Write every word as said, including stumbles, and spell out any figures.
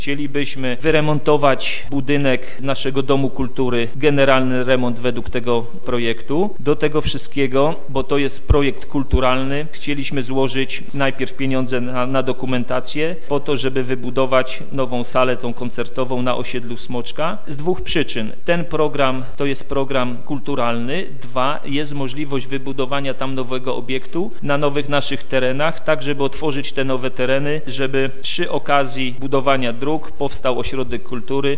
Chcielibyśmy wyremontować budynek naszego Domu Kultury, generalny remont według tego projektu. Do tego wszystkiego, bo to jest projekt kulturalny, chcieliśmy złożyć najpierw pieniądze na, na dokumentację po to, żeby wybudować nową salę tą koncertową na osiedlu Smoczka. Z dwóch przyczyn. Ten program to jest program kulturalny. Dwa, jest możliwość wybudowania tam nowego obiektu na nowych naszych terenach, tak żeby otworzyć te nowe tereny, żeby przy okazji budowania dróg powstał ośrodek kultury